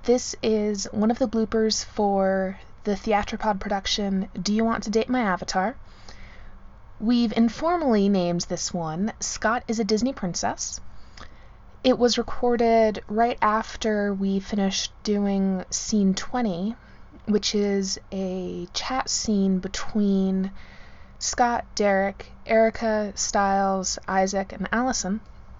This is one of the bloopers for the Theatropod production, Do You Want to Date My Avatar? We've informally named this one, Scott is a Disney Princess. It was recorded right after we finished doing scene 20, which is a chat scene between Scott, Derek, Erica, Styles, Isaac, and Allison.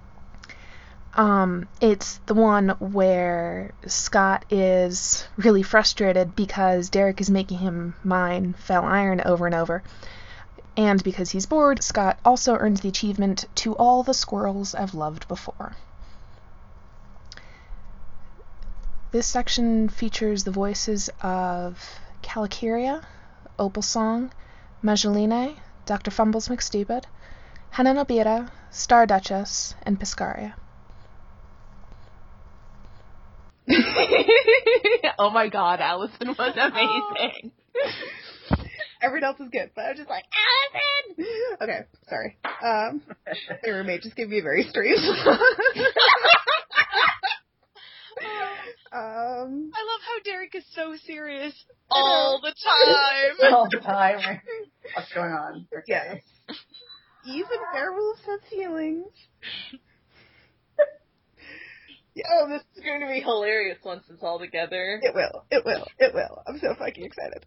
It's the one where Scott is really frustrated because Derek is making him mine Fel Iron over and over. And because he's bored, Scott also earns the achievement To All the Squirrels I've Loved Before. This section features the voices of Calicuria, Opal Song, Mageline, Dr. Fumbles McStupid, Hannah Nobira, Star Duchess, and Piscaria. Oh my god, Allison was amazing. Everyone else is good, but I was just like, Allison! Okay, sorry. My roommate just gave me a very strange look. I love how Derek is so serious all the time. All the time. What's going on? Okay. Yes. Even werewolves have feelings. Oh, this is going to be hilarious once it's all together. It will. I'm so fucking excited.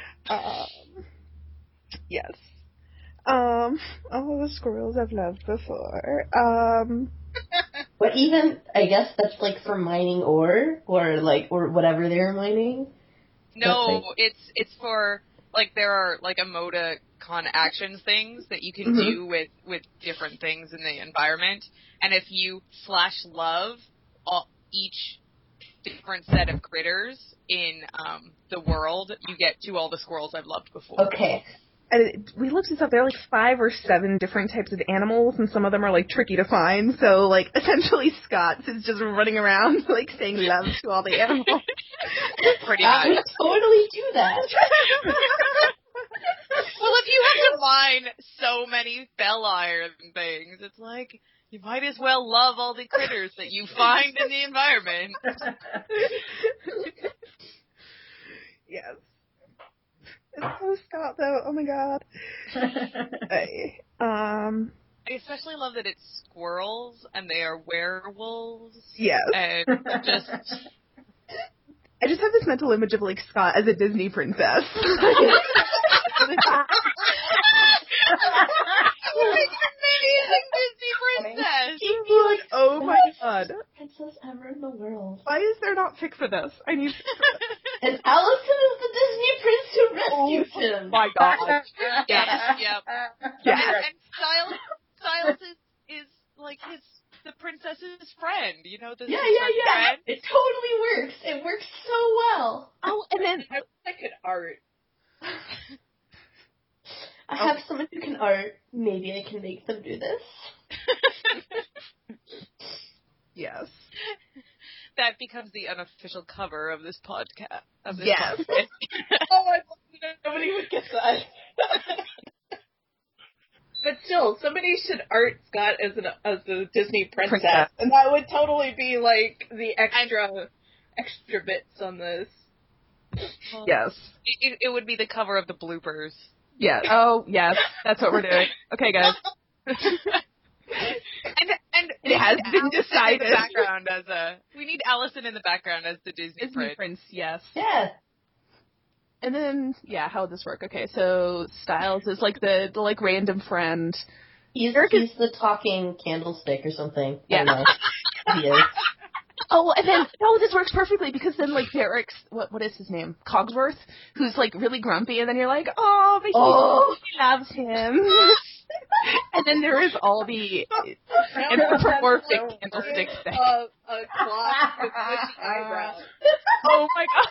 Yes. All the squirrels I've loved before. But even, I guess that's like for mining ore, or whatever they're mining. No, it's for, like, there are, like, emoticon actions things that you can do with different things in the environment, and if you /love each different set of critters in the world, you get To All the Squirrels I've Loved Before. Okay. And we looked this up. There are like 5 or 7 different types of animals, and some of them are like tricky to find. So like essentially, Scott is just running around like saying love to all the animals. Pretty I much. would totally do that. Well, if you have to mine so many Fel Iron things, it's like you might as well love all the critters that you find in the environment. Yes. It's so Scott, though. Oh my god. I especially love that it's squirrels and they are werewolves. Yes. And just... I just have this mental image of, like, Scott as a Disney princess. Amazing Disney princess. Like, oh my god. Princess ever in the world. Why is there not pick for this? I need pick for this. And Allison is the Disney prince who rescues him. Oh my god. Yes, yep. Yes. And Styles is like the princess's friend, you know? Yeah. Friend. It totally works. It works so well. Oh, and then I could art. I have someone who can art. Maybe I can make them do this. yes. That becomes the unofficial cover of this podcast. Yes. Oh, I love that nobody would get that. But still, somebody should art Scott as a Disney princess, and that would totally be like the extra bits on this. Yes. It would be the cover of the bloopers. Yes. Oh, yes. That's what we're doing. Okay, guys. And it has been decided. We need Allison in the background as the Disney Prince. Yes. Yeah. And then, how would this work? Okay, so Styles is like the random friend. He's the talking candlestick or something. Yeah. I don't know. He is. Oh, and then, this works perfectly because then, like, Derek's, what is his name? Cogsworth, who's, like, really grumpy, and then you're like, but he loves him. And then there is all the anthropomorphic candlestick thing. A cloth with bushy eyebrows. Oh my god.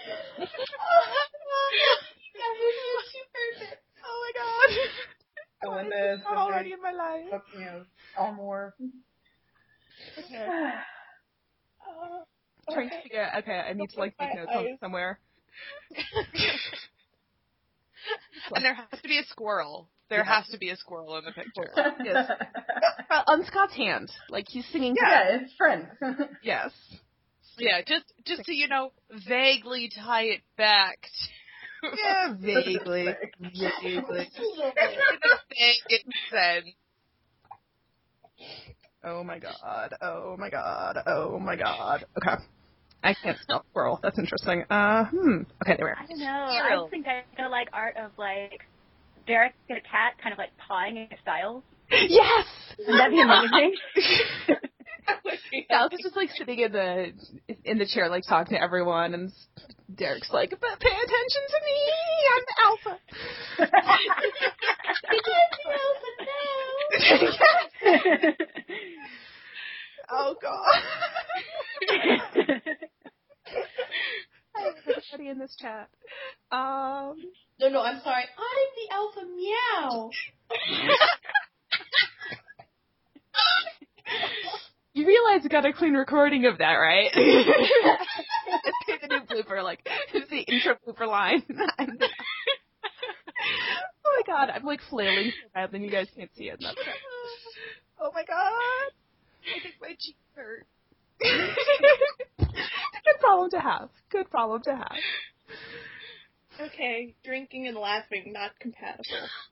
Oh my god. Oh, and this is already in my life. All more. Okay. Trying to figure out, I need to, like, take notes on somewhere. And there has to be a squirrel. There has to be a squirrel in the picture. Yes. On Scott's hand. Like, he's singing. Yeah, it's friend. Yes. Yeah, just to, vaguely tie it back to... Yeah, vaguely. Vaguely. It sense. Oh my god. Oh my god. Oh my god. Okay. I can't spell squirrel. That's interesting. Okay, there we are. I don't know. I think I like art of, like, Derek and a cat kind of, like, pawing at Styles. Yes! That'd be amazing. Styles is just, like, sitting in the chair, like, talking to everyone, and Derek's like, but pay attention to me! I'm the alpha! Oh, God. I have everybody in this chat. No, I'm sorry. I'm the alpha meow. You realize you got a clean recording of that, right? It's the new blooper, like, it's the intro blooper line. Oh my god, I'm like flailing so bad, then you guys can't see it. That's right. Oh my god. I think my cheeks hurt. Good problem to have. Good problem to have. Okay, drinking and laughing, not compatible.